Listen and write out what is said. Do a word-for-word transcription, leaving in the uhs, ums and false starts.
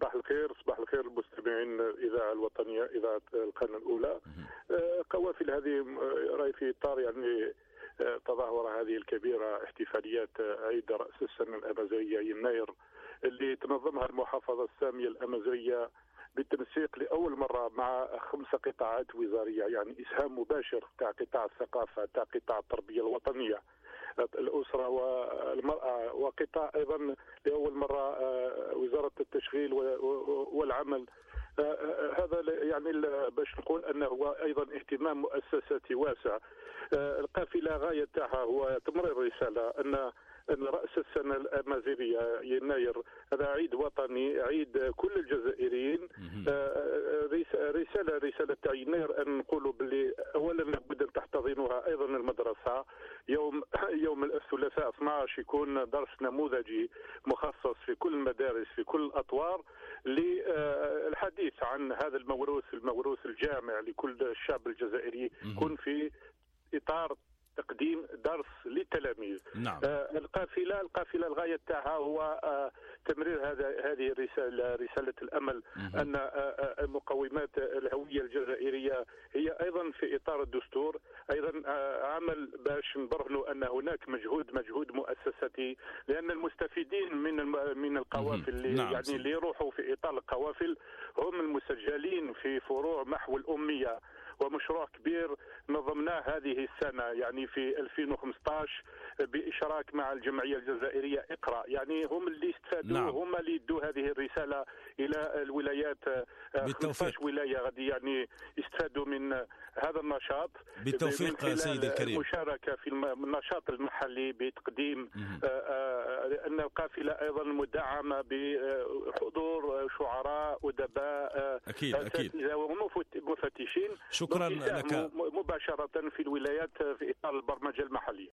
صباح الخير، صباح الخير المستمعين الإذاعة الوطنية، إذاعة القناة الأولى. قوافل هذه رأي في إطار يعني تظاهرة هذه الكبيرة، احتفاليات عيد رأس السنة الأمازيغية يناير اللي تنظمها المحافظة السامية الأمازيغية بالتنسيق لأول مرة مع خمس قطاعات وزارية، يعني إسهام مباشر تاع قطاع الثقافة، تاع قطاع التربية الوطنية، الأسرة والمرأة، وقطاع أيضا لأول مرة وزارة التشغيل والعمل. هذا يعني باش نقول أنه هو أيضا اهتمام مؤسساتي واسع. القافلة غاية تاعها هو تمرير رسالة أن أن رأس السنة الأمازيغية يناير هذا عيد وطني، عيد كل الجزائريين. رسالة رسالة تاع يناير أن نقولوا باللي أولا لابد أن تحتضنها أيضا المدرسة. يوم يوم الثلاثاء اثني عشر يكون درس نموذجي مخصص في كل المدارس في كل الأطوار للحديث عن هذا الموروث الموروث الجامع لكل الشعب الجزائري، يكون في إطار تقديم درس للتلاميذ. نعم. آه القافله القافله الغايه تاعها هو آه تمرير هذا هذه الرساله، رساله الامل مم. ان آه مقومات الهويه الجزائريه هي ايضا في اطار الدستور، ايضا آه عمل باش نبرهنوا ان هناك مجهود مجهود مؤسساتي، لان المستفيدين من من القوافل اللي نعم. يعني اللي يروحوا في اطار القوافل هم المسجلين في فروع محو الاميه، ومشروع كبير نظمناه هذه السنة يعني في ألفين وخمسة عشر بإشراك مع الجمعية الجزائرية اقرأ، يعني هم اللي استفادوا. نعم. هم اللي يدوا هذه الرسالة إلى الولايات. خمسة عشر ولاية غادي يعني يستفادوا من هذا النشاط بالتوفيق سيدي الكريم. المشاركة في النشاط المحلي بتقديم لأن القافلة أيضا مدعمة بحضور شعراء أدباء أكيد أكيد ومفتشين. شكرا لك مباشرة في الولايات في إطار البرمجة المحلية.